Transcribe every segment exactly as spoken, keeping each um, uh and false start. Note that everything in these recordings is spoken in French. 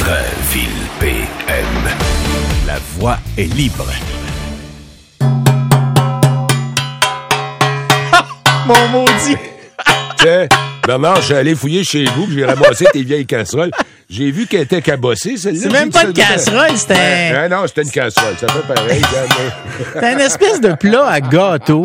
Drainville P M. La voix est libre. Mon maudit! Tiens, Bernard, je suis allé fouiller chez vous, puis j'ai ramassé tes vieilles casseroles. J'ai vu qu'elle était cabossée, celle-là. C'est même pas une casserole, c'était... Ah non, c'était une casserole. Ça fait pareil. C'était une espèce de plat à gâteau.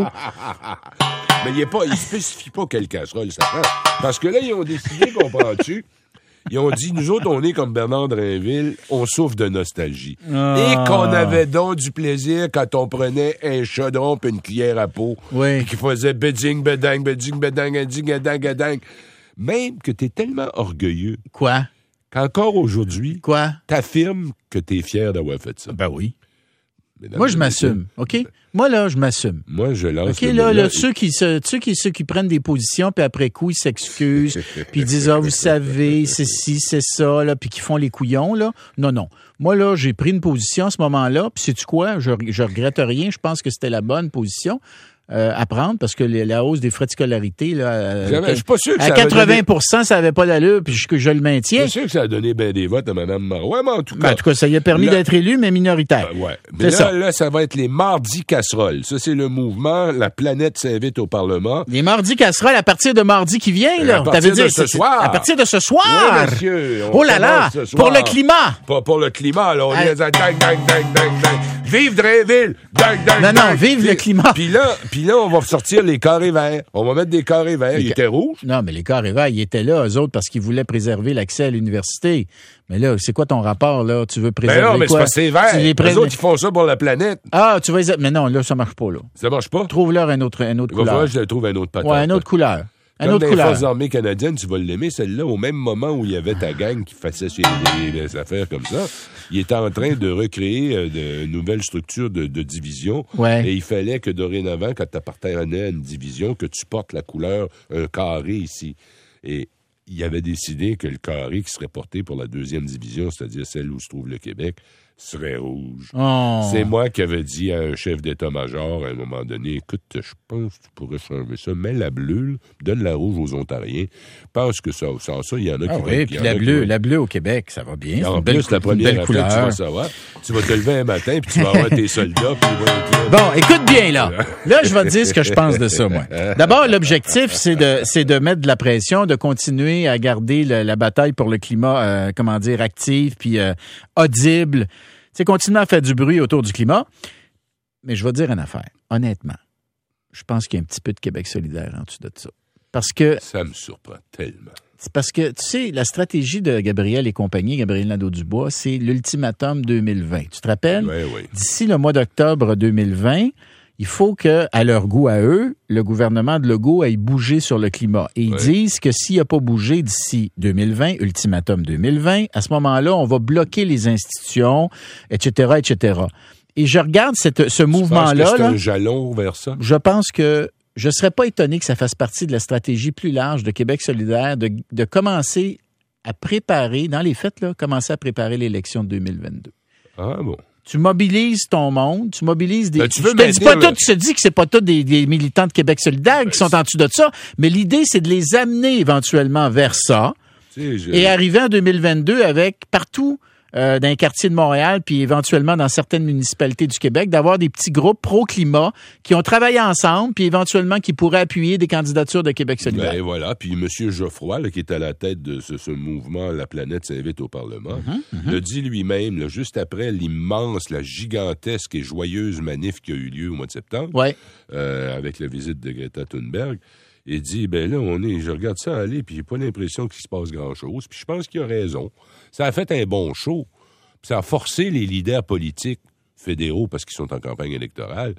Mais il ne spécifie pas quelle casserole ça prend. Parce que là, ils ont décidé, comprends-tu, ils ont dit, nous autres, on est comme Bernard Drainville, on souffre de nostalgie. Ah. Et qu'on avait donc du plaisir quand on prenait un chaudron puis une cuillère à peau. Oui. Puis qui faisait beding, bedang, beding, bedang, beding, bedang, bedang. Même que t'es tellement orgueilleux. Quoi? Qu'encore aujourd'hui, Quoi? T'affirmes que t'es fier d'avoir fait ça. Ben oui. Mesdames Moi, je et m'assume, OK? Moi, là, je m'assume. Moi, je lance OK, le là, mot là, ceux qui, se, ceux, qui, ceux qui prennent des positions, puis après coup, ils s'excusent, puis ils disent, ah, vous savez, c'est ci, c'est ça, là, puis qui font les couillons, là. Non, non. Moi, là, j'ai pris une position à ce moment-là, puis sais-tu quoi? Je, je regrette rien. Je pense que c'était la bonne position. Euh, à prendre, parce que les, la hausse des frais de scolarité, là, euh, je suis pas sûr que à ça quatre-vingts pour cent, donné... ça n'avait pas d'allure, puis je, que je le maintiens. Je suis sûr que ça a donné bien des votes à Mme Marois, mais en tout cas... Ben, en tout cas, ça y a permis là... d'être élu, mais minoritaire. Ben, ouais. Mais là, ça. là, ça va être les mardis casseroles. Ça, c'est le mouvement. La planète s'invite au Parlement. Les mardis casseroles, à partir de mardi qui vient, là. À partir de ce soir. À partir de ce soir. Oui, monsieur. Oh là là. Pour le climat. Pas pour le climat, là. On à... est à dang, dang, dang, dang, dang. Vive Drainville! Dang, dang, non, dang. non, vive puis, le climat. Puis là, puis là, on va sortir les carrés verts. On va mettre des carrés verts. Ils étaient rouges. Non, mais les carrés verts, ils étaient là, eux autres, parce qu'ils voulaient préserver l'accès à l'université. Mais là, c'est quoi ton rapport, là? Tu veux préserver quoi? Ben non, mais quoi? c'est pas c'est vert. Les pré... autres, ils font ça pour la planète. Ah, tu vas... Mais non, là, ça marche pas, là. Ça marche pas? Trouve-leur un autre, un autre Il va couleur. falloir que je trouve un autre patin. Ouais, une autre couleur. Comme autre dans couleur. les Forces armées canadiennes, tu vas l'aimer, celle-là, au même moment où il y avait ta gang qui faisait des, des affaires comme ça, il était en train de recréer euh, de nouvelles structures de, de division. Ouais. Et il fallait que dorénavant, quand tu appartenais à une division, que tu portes la couleur un carré ici. Et il avait décidé que le carré qui serait porté pour la deuxième division, c'est-à-dire celle où se trouve le Québec, serait rouge. Oh. C'est moi qui avais dit à un chef d'état-major à un moment donné, écoute, je pense que tu pourrais changer ça, mets la bleue, donne la rouge aux Ontariens. Pense que ça, sans ça, il y en a ah qui oui, vont... puis la bleue, la bleue au Québec, ça va bien. En plus, belle, la première affaire, couleur. tu vas savoir. Tu vas te lever un matin, puis tu vas avoir tes soldats, puis ils vont être là. Bon, écoute bien, là. Là, je vais te dire ce que je pense de ça, moi. D'abord, l'objectif, c'est de, c'est de mettre de la pression, de continuer à garder le, la bataille pour le climat, euh, comment dire, active, puis euh, audible. C'est continuer à faire du bruit autour du climat. Mais je vais te dire une affaire. Honnêtement, je pense qu'il y a un petit peu de Québec solidaire en dessous de ça. Parce que... Ça me surprend tellement. C'est parce que, tu sais, la stratégie de Gabriel et compagnie, Gabriel Nadeau-Dubois, c'est l'ultimatum deux mille vingt. Tu te rappelles? Oui, oui. D'ici le mois d'octobre deux mille vingt, il faut que, à leur goût à eux, le gouvernement de Legault aille bouger sur le climat. Et ils ouais. disent que s'il n'a pas bougé d'ici deux mille vingt, ultimatum deux mille vingt, à ce moment-là, on va bloquer les institutions, et cetera, et cetera. Et je regarde cette, ce tu mouvement-là. Penses que c'est là, un jalon vers ça? Je pense que je ne serais pas étonné que ça fasse partie de la stratégie plus large de Québec solidaire de, de commencer à préparer, dans les faits, là, commencer à préparer l'élection de deux mille vingt-deux. Ah bon? Tu mobilises ton monde, tu mobilises des... Ben, tu veux je te dis pas le... tout, tu te dis que c'est pas tous des, des militants de Québec solidaire ben, qui sont en dessous de ça, mais l'idée, c'est de les amener éventuellement vers ça je... et arriver en deux mille vingt-deux avec partout euh, dans les quartiers de Montréal puis éventuellement dans certaines municipalités du Québec, d'avoir des petits groupes pro-climat qui ont travaillé ensemble puis éventuellement qui pourraient appuyer des candidatures de Québec solidaire. Ben, et voilà. Puis M. Geoffroy, là, qui est à la tête de ce, ce mouvement « La planète s'invite au Parlement mm-hmm, mm-hmm. », le dit lui-même, là, juste après l'immense, la gigantesque et joyeuse manif qui a eu lieu au mois de septembre, ouais. euh, avec la visite de Greta Thunberg, il dit, ben là, on est, je regarde ça aller, puis j'ai pas l'impression qu'il se passe grand-chose. Puis je pense qu'il a raison. Ça a fait un bon show. Puis ça a forcé les leaders politiques fédéraux, parce qu'ils sont en campagne électorale,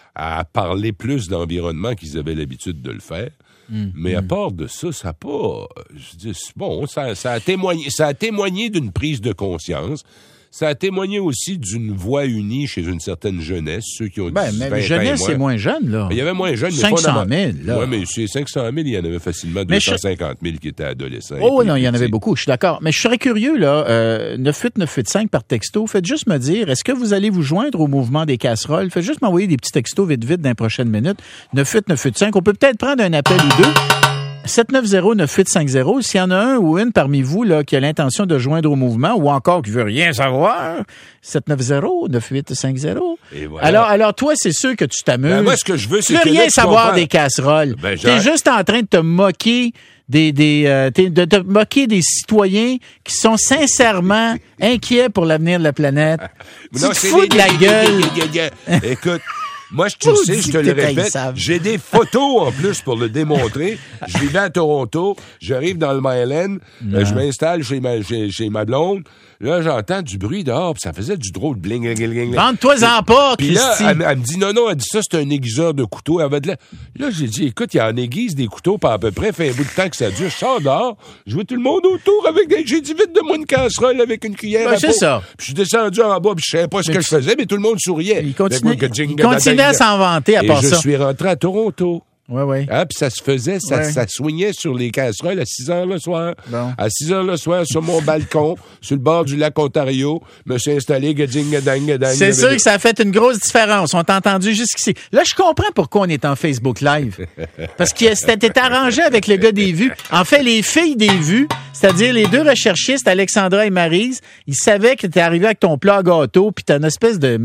à parler plus d'environnement qu'ils avaient l'habitude de le faire. Mmh, Mais à part de ça, ça n'a pas... Je dis, bon, ça, ça, a témoigné, ça a témoigné d'une prise de conscience. Ça a témoigné aussi d'une voix unie chez une certaine jeunesse, ceux qui ont ben, dix, mais vingt jeunesse, ans c'est moins jeune, là. Il y avait moins jeunes, mais cinq cent pas mille, là. Oui, mais c'est cinq cent mille, il y en avait facilement deux cent cinquante mille qui étaient adolescents. Oh non, il y en avait beaucoup, je suis d'accord. Mais je serais curieux, là, euh, neuf huit neuf huit cinq par texto, faites juste me dire, est-ce que vous allez vous joindre au mouvement des casseroles? Faites juste m'envoyer des petits textos vite, vite dans les prochaines minutes. neuf huit neuf huit cinq, on peut peut-être prendre un appel ou deux. sept neuf zéro neuf huit cinq zéro. S'il y en a un ou une parmi vous là qui a l'intention de joindre au mouvement ou encore qui veut rien savoir, sept neuf zéro neuf huit cinq zéro. Et voilà. Alors, alors toi, c'est sûr que tu t'amuses. Ben, moi, ce que je veux, c'est tu que veux rien là, tu savoir comprends. des casseroles. Ben, T'es j'ai- juste en train de te moquer des, des, euh, t'es- de te moquer des citoyens qui sont sincèrement inquiets pour l'avenir de la planète. Tu Non, te c'est fous les- de la les- gueule. les- les- les- les- Écoute, moi, je te le Vous sais, dites je te que le t'es répète, haïssable. j'ai des photos en plus pour le démontrer. Je vivais à Toronto, j'arrive dans le Myland, euh, je m'installe chez ma, chez, chez ma blonde. Là, j'entends du bruit dehors, puis ça faisait du drôle de bling, bling, bling, bling. Vende-toi-en pas, Puis là, Christy. elle, elle me dit, non, non, elle dit ça, c'est un aiguiseur de couteau. Elle avait de la... Là, j'ai dit, écoute, il y en aiguise des couteaux, pas à peu près, fait un bout de temps que ça dure. Je sors dehors, je vois tout le monde autour avec des... J'ai dit, vite de moi une casserole avec une cuillère Ben, à c'est peau. ça. Puis je suis descendu en bas, puis je savais pas ce Mais que tu- je faisais, mais tout le monde souriait. Il continue, Fait que jing, il continue à s'en vanter à Et part je ça. suis rentré à Toronto. Oui, oui. Hein, puis ça se faisait, ça, Ouais. ça soignait sur les casseroles à six heures le soir. Bon. À six heures le soir, sur mon balcon, sur le bord du lac Ontario, me suis installé, gading, gadang, gadang. C'est sûr que ça a fait une grosse différence. On t'a entendu jusqu'ici. Là, je comprends pourquoi on est en Facebook Live. Parce que c'était arrangé avec le gars des vues. En fait, les filles des vues, c'est-à-dire les deux recherchistes, Alexandra et Maryse, ils savaient que t'es arrivé avec ton plat à gâteau puis t'as une espèce de...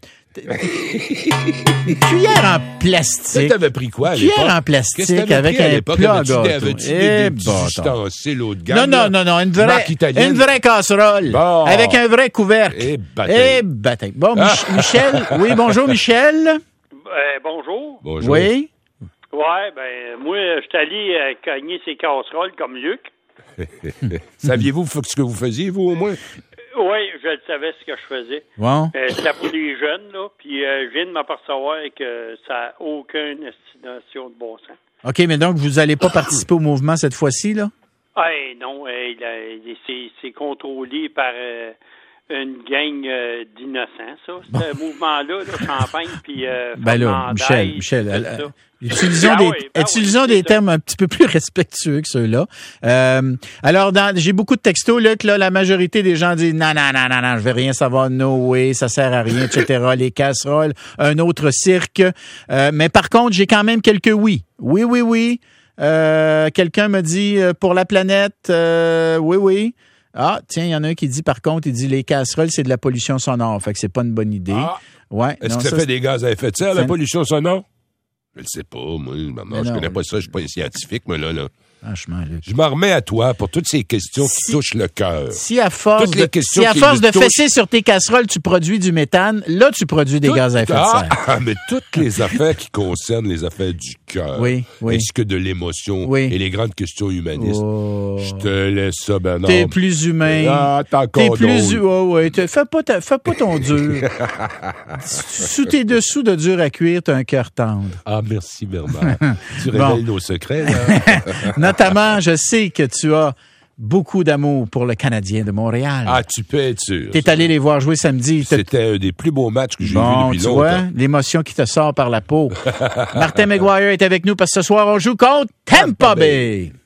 une cuillère en Ça, plastique. t'avais pris quoi à Cuillère l'époque? en Qu'est-ce plastique que t'avais avec pris à un l'époque? plat à Avais-tu des- gâteau. avais-tu des, Eh, des petits bâtard. ustensiles haut de Non, gamme? non, là? non, non, une vraie, Marque italienne. une vraie casserole. Bon. Avec un vrai couvercle. Eh, bataille. Eh, bataille. Bon, Mich- Michel. Oui, bonjour, Michel. Euh, bonjour. Bonjour. Oui. Ouais, ben, moi, je suis allé euh, cogner ses casseroles comme Luc. Saviez-vous ce que vous faisiez, vous, au moins? Oui, je le savais ce que je faisais. Bon. Euh, C'était pour les jeunes, là. Puis, euh, je viens de m'apercevoir que ça n'a aucune destination de bon sens. OK, mais donc, vous n'allez pas participer au mouvement cette fois-ci, là? Ah, non, euh, il a- il- c'est, c'est contrôlé par euh, une gang euh, d'innocents, ça. Ce mouvement-là, là, Champagne, puis euh, Ben là, Fernandez, Michel, tout Michel, ça. elle- elle- utilisons Ah des, oui, ben utilisons oui, des c'est ça. termes un petit peu plus respectueux que ceux-là. Euh, alors, dans, j'ai beaucoup de textos, là, que là, la majorité des gens disent, non, non, non, non, non, je vais rien savoir, no way, ça sert à rien, et cetera. Les casseroles, un autre cirque. Euh, mais par contre, j'ai quand même quelques oui. Oui, oui, oui. Euh, quelqu'un me dit, euh, pour la planète, euh, oui, oui. Ah, tiens, il y en a un qui dit, par contre, il dit, les casseroles, c'est de la pollution sonore. Fait que c'est pas une bonne idée. Ah. Ouais. Est-ce non, que ça, ça, fait c'est- des gaz à effet de serre, ça- la pollution sonore? Je le sais pas, moi. Non, Mais je non. connais pas ça, je suis pas un scientifique, mais là, là. Franchement, Luc. Je m'en remets à toi pour toutes ces questions qui Si- touchent le cœur. Si à force Toutes les de, questions si à qui force nous de touchent- fesser sur tes casseroles, tu produis du méthane, là, tu produis des Tout- gaz à effet de ah, serre. ah, mais toutes les affaires qui concernent les affaires du cœur, Oui, oui. ainsi que de l'émotion Oui. et les grandes questions humanistes, Oh. je te laisse ça, Bernard. T'es plus humain. Ah, t'es T'es encore plus... drôle. Oh, ouais, t'es- fais, pas ta- fais pas ton dur. Sous tes dessous de dur à cuire, t'as un cœur tendre. Ah, merci, Bernard. tu Bon. révèles nos secrets, là. Notamment, je sais que tu as beaucoup d'amour pour le Canadien de Montréal. Ah, tu peux être sûr. T'es allé les voir jouer samedi. T'as- C'était un des plus beaux matchs que j'ai Bon, vu tu depuis vois, longtemps. l'émotion qui te sort par la peau. Martin McGuire est avec nous parce que ce soir, on joue contre Tampa Bay.